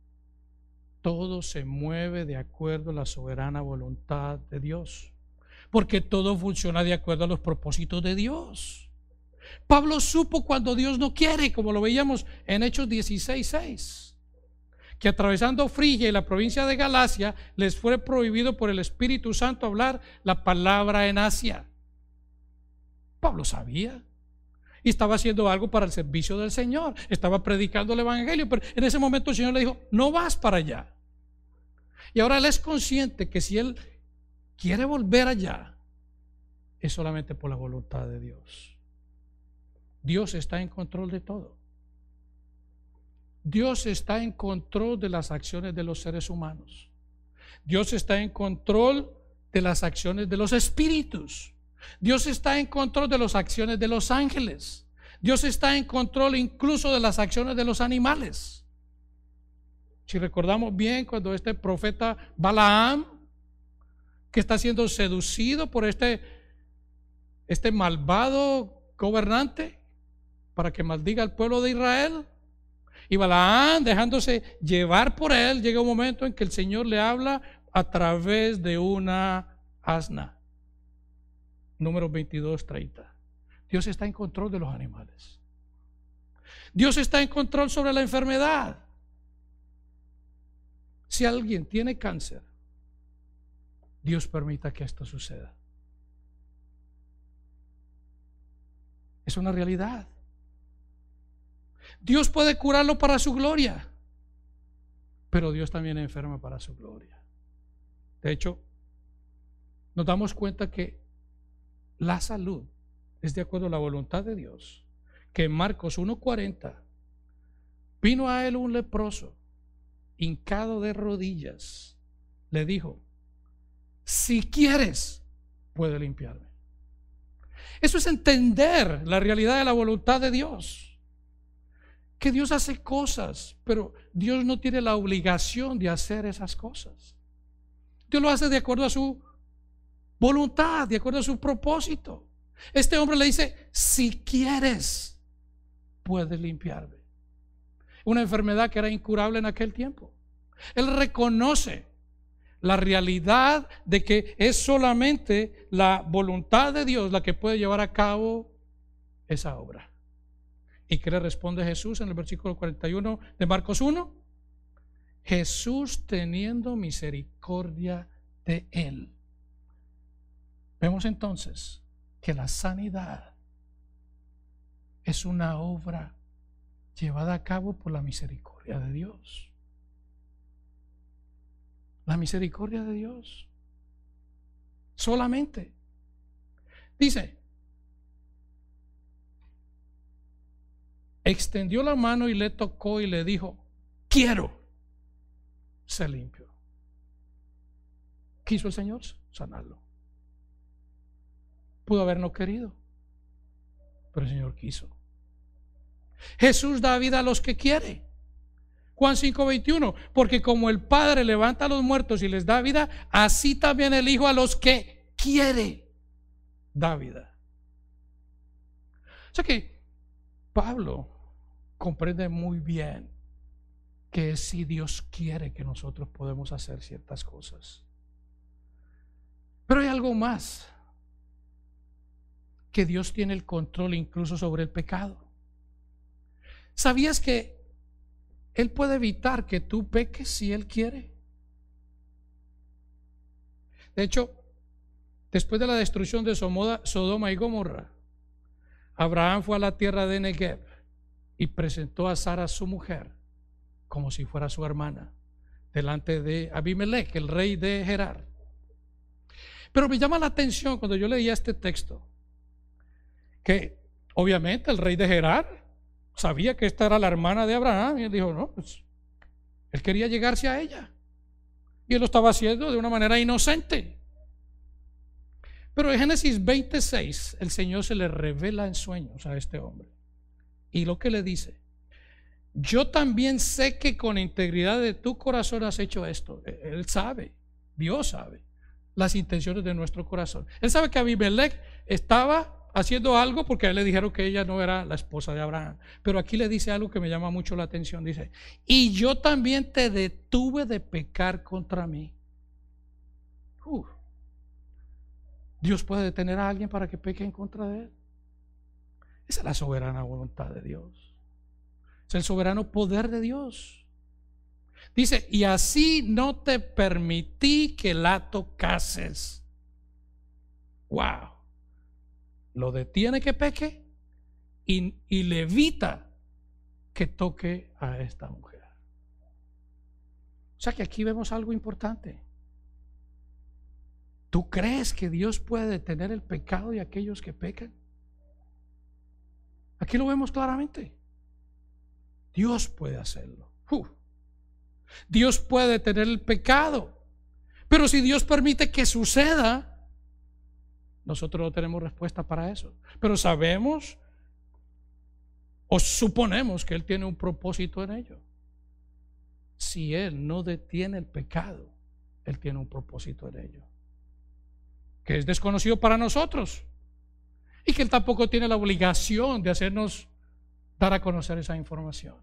Todo se mueve de acuerdo a la soberana voluntad de Dios. porque todo funciona de acuerdo a los propósitos de Dios. Pablo supo cuando Dios no quiere, como lo veíamos en Hechos 16:6, que atravesando Frigia y la provincia de Galacia les fue prohibido por el Espíritu Santo hablar la palabra en Asia. Pablo sabía y estaba haciendo algo para el servicio del Señor, estaba predicando el Evangelio, pero en ese momento el Señor le dijo: no vas para allá. Y ahora él es consciente que si él quiere volver allá, es solamente por la voluntad de Dios. Dios está en control de todo. Dios está en control de las acciones de los seres humanos. Dios está en control de las acciones de los espíritus. Dios está en control de las acciones de los ángeles. Dios está en control incluso de las acciones de los animales. Si recordamos bien, cuando este profeta Balaam, que está siendo seducido por este malvado gobernante para que maldiga al pueblo de Israel, y Balaam, dejándose llevar por él, llega un momento en que el Señor le habla a través de una asna. Números 22:30. Dios está en control de los animales. Dios está en control sobre la enfermedad. Si alguien tiene cáncer, Dios permita que esto suceda. Es una realidad. Dios puede curarlo para su gloria, pero Dios también enferma para su gloria. De hecho, nos damos cuenta que la salud es de acuerdo a la voluntad de Dios, que en Marcos 1:40 vino a él un leproso, hincado de rodillas, le dijo: si quieres, puede limpiarme. Eso es entender la realidad de la voluntad de Dios. Que Dios hace cosas, pero Dios no tiene la obligación de hacer esas cosas. Dios lo hace de acuerdo a su voluntad, de acuerdo a su propósito. Este hombre le dice: si quieres, puedes limpiarme. Una enfermedad que era incurable en aquel tiempo. Él reconoce la realidad de que es solamente la voluntad de Dios la que puede llevar a cabo esa obra. ¿Y qué le responde Jesús en el versículo 41 de Marcos 1? Jesús, teniendo misericordia de él. Vemos entonces que la sanidad es una obra llevada a cabo por la misericordia de Dios. La misericordia de Dios. Solamente. Dice: extendió la mano y le tocó y le dijo: quiero ser limpio. ¿Quiso el Señor sanarlo? Pudo haber no querido, pero el Señor quiso. Jesús da vida a los que quiere. Juan 5:21, porque como el Padre levanta a los muertos y les da vida, así también el Hijo a los que quiere da vida. O sea que Pablo comprende muy bien que si Dios quiere que nosotros podemos hacer ciertas cosas. Pero hay algo más, que Dios tiene el control incluso sobre el pecado. ¿Sabías que Él puede evitar que tú peques si Él quiere? De hecho, después de la destrucción de Sodoma y Gomorra, Abraham fue a la tierra de Negev y presentó a Sara, su mujer, como si fuera su hermana, delante de Abimelech, el rey de Gerar. Pero me llama la atención cuando yo leía este texto, que obviamente el rey de Gerar sabía que esta era la hermana de Abraham, y él dijo: no, pues él quería llegarse a ella, y él lo estaba haciendo de una manera inocente. Pero en Génesis 26 el Señor se le revela en sueños a este hombre, y lo que le dice: yo también sé que con integridad de tu corazón has hecho esto. Él sabe, Dios sabe las intenciones de nuestro corazón. Él sabe que Abimelech estaba haciendo algo porque a él le dijeron que ella no era la esposa de Abraham. Pero aquí le dice algo que me llama mucho la atención. Dice: y yo también te detuve de pecar contra mí. ¿Dios puede detener a alguien para que peque en contra de Él? Esa es la soberana voluntad de Dios. Es el soberano poder de Dios. Dice, y así no te permití que la tocases. Wow. Lo detiene que peque y le evita que toque a esta mujer. O sea que aquí vemos algo importante. ¿Tú crees que Dios puede detener el pecado de aquellos que pecan? Aquí lo vemos claramente. Dios puede hacerlo. Dios puede detener el pecado. Pero si Dios permite que suceda, nosotros no tenemos respuesta para eso. Pero sabemos o suponemos que Él tiene un propósito en ello. Si Él no detiene el pecado, Él tiene un propósito en ello, que es desconocido para nosotros, y que Él tampoco tiene la obligación de hacernos dar a conocer esa información.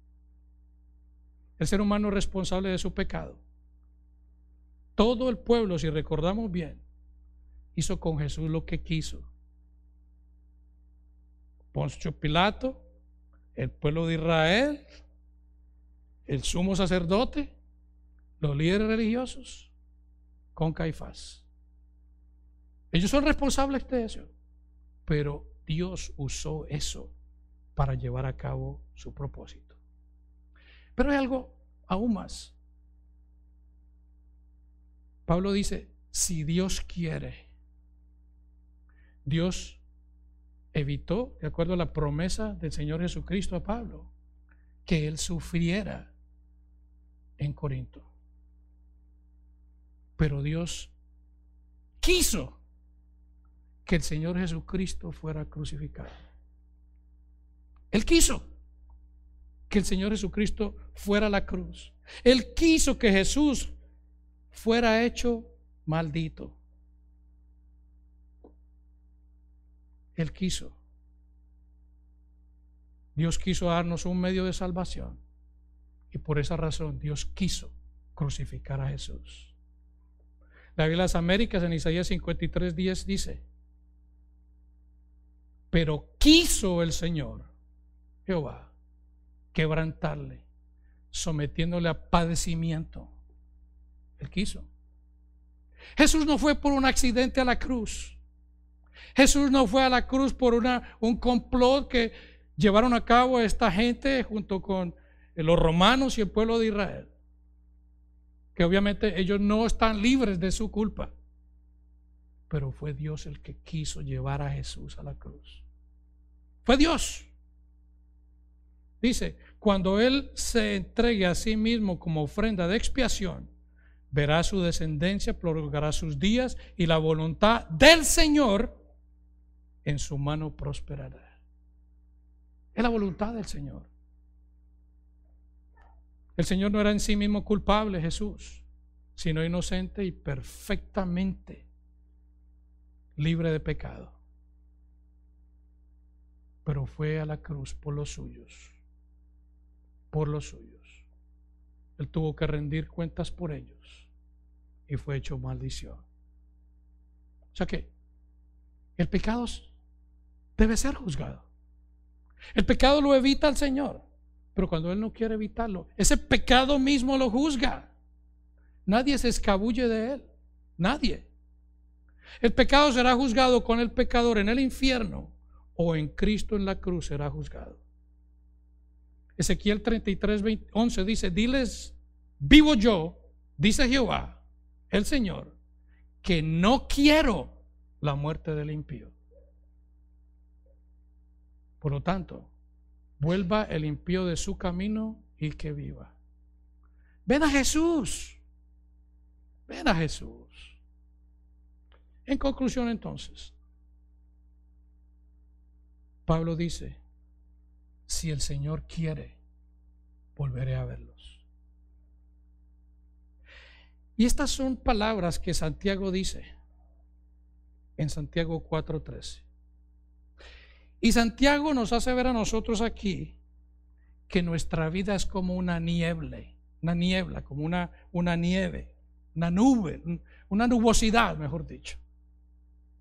El ser humano es responsable de su pecado. Todo el pueblo, si recordamos bien, hizo con Jesús lo que quiso. Poncio Pilato, el pueblo de Israel, el sumo sacerdote, los líderes religiosos, con Caifás. Ellos son responsables de eso, pero Dios usó eso para llevar a cabo su propósito. Pero hay algo aún más. Pablo dice, si Dios quiere, Dios evitó, de acuerdo a la promesa del Señor Jesucristo a Pablo, que él sufriera en Corinto. Pero Dios quiso que el Señor Jesucristo fuera crucificado. Él quiso que el Señor Jesucristo fuera a la cruz. Él quiso que Jesús fuera hecho maldito. Él quiso. Dios quiso darnos un medio de salvación, y por esa razón Dios quiso crucificar a Jesús. La Biblia de las Américas en Isaías 53:10 dice, pero quiso el Señor Jehová quebrantarle, sometiéndole a padecimiento. Él quiso. Jesús no fue por un accidente a la cruz. Jesús no fue a la cruz por un complot que llevaron a cabo esta gente junto con los romanos y el pueblo de Israel, que obviamente ellos no están libres de su culpa, pero fue Dios el que quiso llevar a Jesús a la cruz. Fue Dios. Dice, cuando Él se entregue a sí mismo como ofrenda de expiación, verá su descendencia, prolongará sus días, y la voluntad del Señor en su mano prosperará. Es la voluntad del Señor. El Señor no era en sí mismo culpable, Jesús, sino inocente y perfectamente libre de pecado. Pero fue a la cruz por los suyos. Por los suyos. Él tuvo que rendir cuentas por ellos y fue hecho maldición. O sea que el pecado debe ser juzgado. El pecado lo evita el Señor, pero cuando Él no quiere evitarlo, ese pecado mismo lo juzga. Nadie se escabulle de él. Nadie. El pecado será juzgado con el pecador en el infierno, o en Cristo en la cruz será juzgado. Ezequiel 33:11 dice, diles, vivo yo, dice Jehová, el Señor, que no quiero la muerte del impío. Por lo tanto, vuelva el impío de su camino y que viva. Ven a Jesús. Ven a Jesús. En conclusión, entonces, Pablo dice, si el Señor quiere, volveré a verlos. Y estas son palabras que Santiago dice en Santiago 4:13. Y Santiago nos hace ver a nosotros aquí que nuestra vida es como una niebla, como una nieve, una nube, una nubosidad, mejor dicho.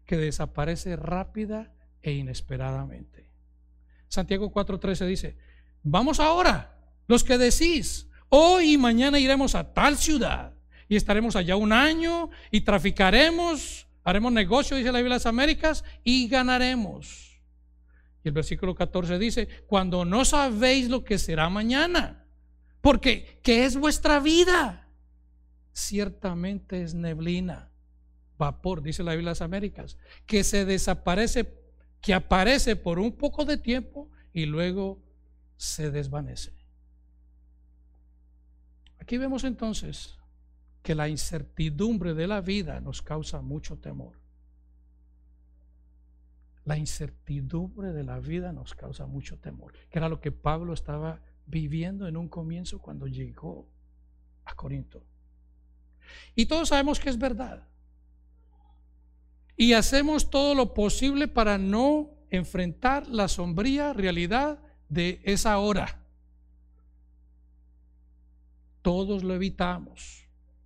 que desaparece rápida e inesperadamente. Santiago 4:13 dice: vamos ahora, los que decís, hoy y mañana iremos a tal ciudad y estaremos allá un año y traficaremos, haremos negocio, dice la Biblia de las Américas, y ganaremos. Y el versículo 14 dice: cuando no sabéis lo que será mañana, porque ¿qué es vuestra vida? Ciertamente es neblina, vapor, dice la Biblia de las Américas, que se desaparece, que aparece por un poco de tiempo y luego se desvanece. Aquí vemos entonces que la incertidumbre de la vida nos causa mucho temor. La incertidumbre de la vida nos causa mucho temor, que era lo que Pablo estaba viviendo en un comienzo cuando llegó a Corinto. Y todos sabemos que es verdad. Y hacemos todo lo posible para no enfrentar la sombría realidad de esa hora. Todos lo evitamos.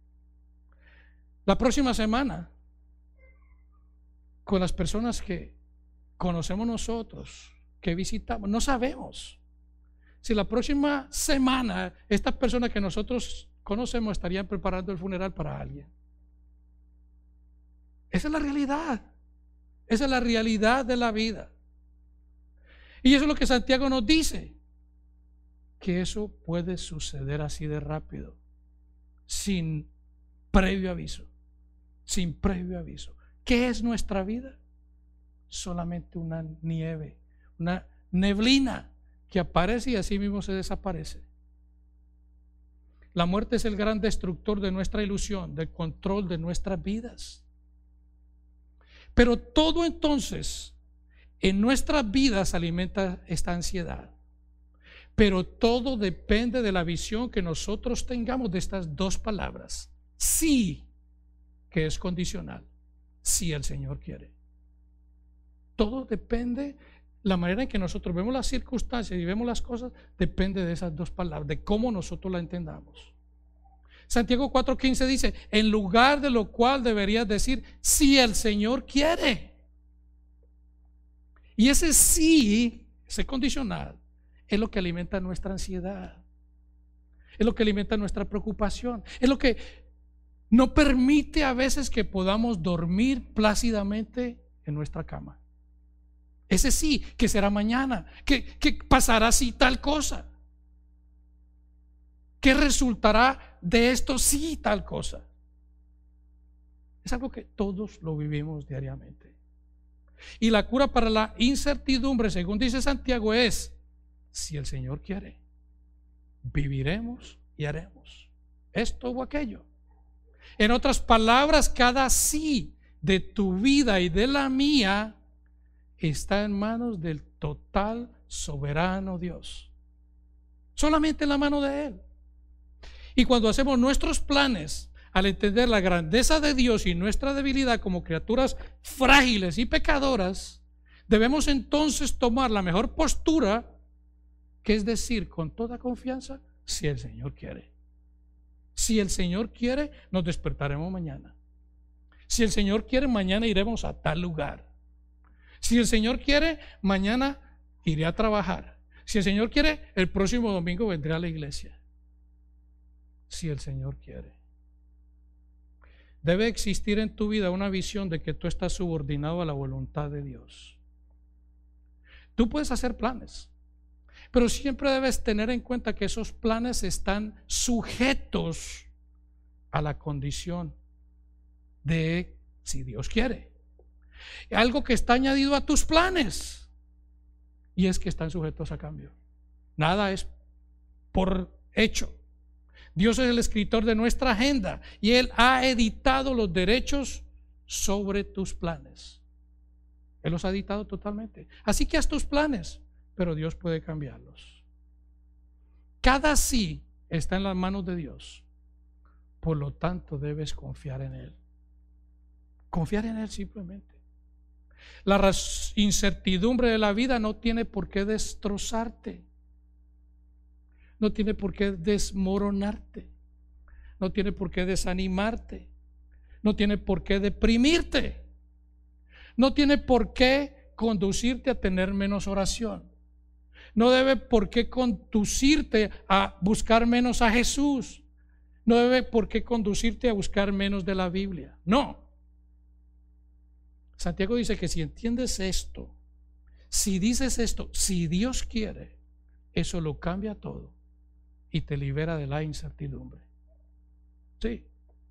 La próxima semana, con las personas que conocemos nosotros, que visitamos, no sabemos si la próxima semana estas personas que nosotros conocemos estarían preparando el funeral para alguien. Esa es la realidad. Esa es la realidad de la vida. Y eso es lo que Santiago nos dice, que eso puede suceder así de rápido, sin previo aviso. Sin previo aviso. ¿Qué es nuestra vida? Solamente una nieve, una neblina que aparece y así mismo se desaparece. La muerte es el gran destructor de nuestra ilusión, del control de nuestras vidas. Pero todo entonces en nuestras vidas alimenta esta ansiedad. Pero todo depende de la visión que nosotros tengamos de estas dos palabras: sí, que es condicional, si el Señor quiere. Todo depende, la manera en que nosotros vemos las circunstancias y vemos las cosas, depende de esas dos palabras, de cómo nosotros la entendamos. Santiago 4:15 dice: en lugar de lo cual deberías decir, si el Señor quiere. Y ese sí, ese condicional, es lo que alimenta nuestra ansiedad, es lo que alimenta nuestra preocupación, es lo que no permite a veces que podamos dormir plácidamente en nuestra cama. Ese sí, que será mañana, que pasará si tal cosa, que resultará de esto si tal cosa. Es algo que todos lo vivimos diariamente. Y la cura para la incertidumbre, según dice Santiago, es: si el Señor quiere, viviremos y haremos esto o aquello. En otras palabras, cada sí de tu vida y de la mía está en manos del total soberano Dios. Solamente en la mano de Él. Y cuando hacemos nuestros planes, al entender la grandeza de Dios y nuestra debilidad como criaturas frágiles y pecadoras, debemos entonces tomar la mejor postura, que es decir, con toda confianza, si el Señor quiere. Si el Señor quiere, nos despertaremos mañana. Si el Señor quiere, mañana iremos a tal lugar. Si el Señor quiere, mañana iré a trabajar. Si el Señor quiere, el próximo domingo vendré a la iglesia. Si el Señor quiere. Debe existir en tu vida una visión de que tú estás subordinado a la voluntad de Dios. Tú puedes hacer planes, pero siempre debes tener en cuenta que esos planes están sujetos a la condición de si Dios quiere. Algo que está añadido a tus planes, y es que están sujetos a cambio. Nada es por hecho. Dios es el escritor de nuestra agenda y Él ha editado los derechos sobre tus planes. Él los ha editado totalmente. Así que haz tus planes, pero Dios puede cambiarlos. Cada sí está en las manos de Dios. Por lo tanto, debes confiar en Él. Confiar en Él simplemente. La incertidumbre de la vida no tiene por qué destrozarte. No tiene por qué desmoronarte. No tiene por qué desanimarte. No tiene por qué deprimirte. no tiene por qué conducirte a tener menos oración. No debe por qué conducirte a buscar menos a Jesús. No debe por qué conducirte a buscar menos de la Biblia. No. Santiago dice que si entiendes esto, si dices esto, si Dios quiere, eso lo cambia todo y te libera de la incertidumbre. Sí.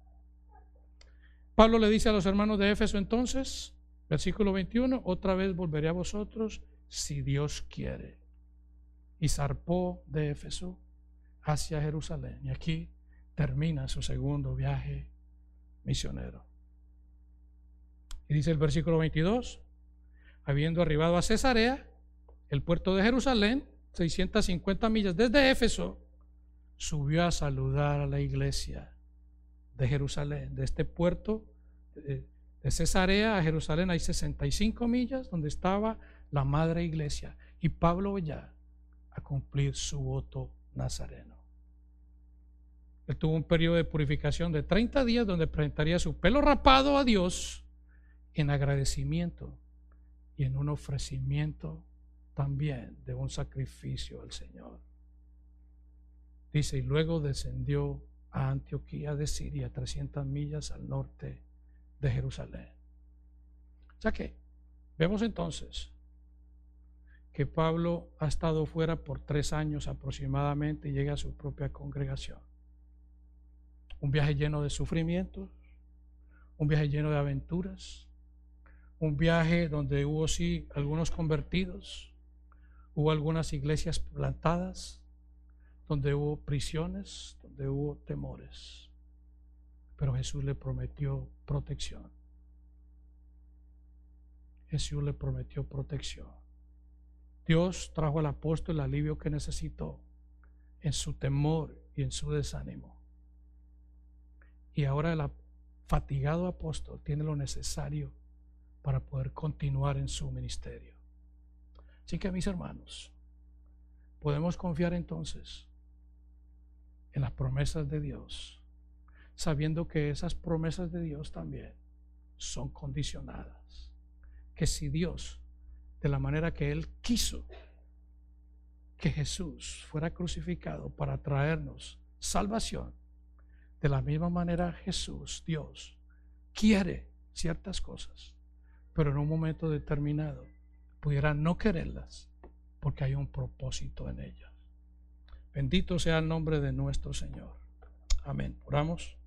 Pablo le dice a los hermanos de Éfeso entonces, versículo 21, otra vez volveré a vosotros si Dios quiere. Y zarpó de Éfeso hacia Jerusalén. Y aquí termina su segundo viaje misionero. Y dice el versículo 22, habiendo arribado a Cesarea, el puerto de Jerusalén, 650 millas desde Éfeso, subió a saludar a la iglesia de Jerusalén. De este puerto de Cesarea a Jerusalén hay 65 millas donde estaba la madre iglesia. Y Pablo ya a cumplir su voto nazareno. Él tuvo un periodo de purificación de 30 días donde presentaría su pelo rapado a Dios en agradecimiento y en un ofrecimiento también de un sacrificio al Señor. Dice, y luego descendió a Antioquía de Siria, 300 millas al norte de Jerusalén. O sea que vemos entonces que Pablo ha estado fuera por 3 años aproximadamente y llega a su propia congregación. Un viaje lleno de sufrimientos, un viaje lleno de aventuras, un viaje donde hubo sí algunos convertidos, hubo algunas iglesias plantadas, donde hubo prisiones, donde hubo temores. Pero Jesús le prometió protección. Jesús le prometió protección. Dios trajo al apóstol el alivio que necesitó en su temor y en su desánimo. Y ahora el fatigado apóstol tiene lo necesario para poder continuar en su ministerio. Así que, mis hermanos, podemos confiar entonces en las promesas de Dios, sabiendo que esas promesas de Dios también son condicionadas. Que si Dios, de la manera que Él quiso que Jesús fuera crucificado para traernos salvación, de la misma manera Jesús, Dios, quiere ciertas cosas, pero en un momento determinado pudiera no quererlas porque hay un propósito en ellas. Bendito sea el nombre de nuestro Señor. Amén. Oramos.